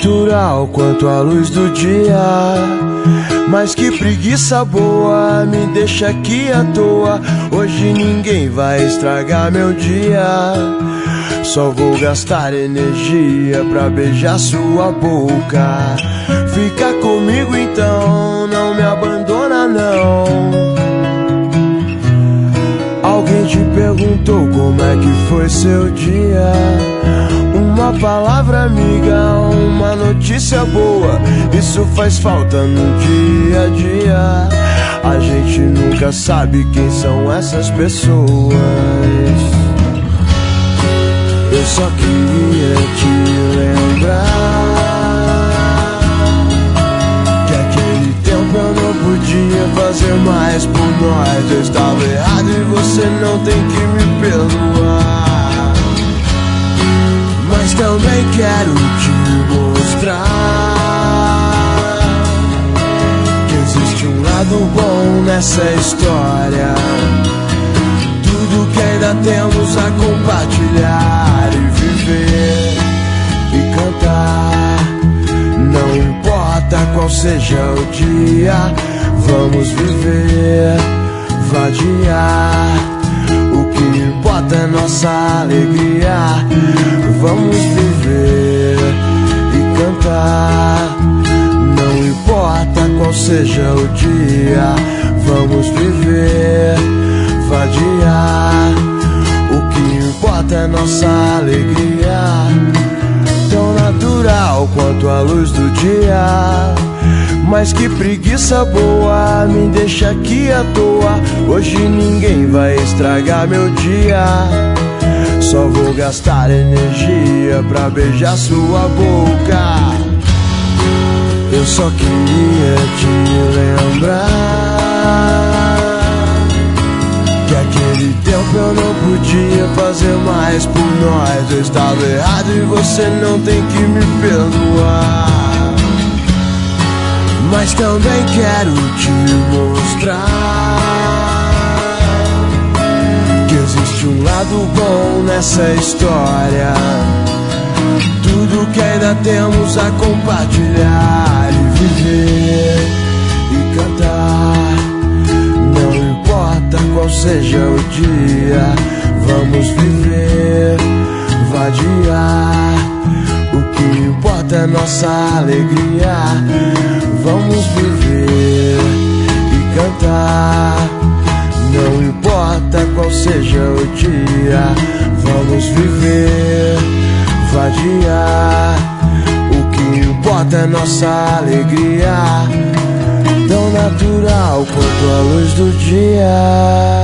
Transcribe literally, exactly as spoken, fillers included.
natural quanto a luz do dia. Mas que preguiça boa, me deixa aqui à toa. Hoje ninguém vai estragar meu dia. Só vou gastar energia pra beijar sua boca. Fica comigo então, não me abandona não. Alguém te perguntou como é que foi seu dia? Uma palavra amiga, uma notícia boa, isso faz falta no dia a dia. A gente nunca sabe quem são essas pessoas. Eu só queria te lembrar que aquele tempo eu não podia fazer mais por nós. Eu estava errado e você não tem que me perdoar. Mas também quero te mostrar que existe um lado bom nessa história. Tudo que ainda temos a compartilhar e viver e cantar. Não importa qual seja o dia, vamos viver, vadiar. O que importa é nossa alegria. Vamos viver e cantar. Não importa qual seja o dia, vamos viver, vadiar. O que importa é nossa alegria. Tão natural quanto a luz do dia. Mas que preguiça boa, me deixa aqui à toa. Hoje ninguém vai estragar meu dia. Só vou gastar energia pra beijar sua boca. Eu só queria te lembrar que aquele tempo eu não podia fazer mais por nós. Eu estava errado e você não tem que me perdoar. Mas também quero te mostrar que existe um lado bom nessa história. Tudo que ainda temos a compartilhar e viver e cantar. Não importa qual seja o dia, vamos viver, vadiar. O que importa é nossa alegria. Vamos viver e cantar. Não importa qual seja o dia, vamos viver, vadiar. O que importa é nossa alegria. Tão natural quanto a luz do dia.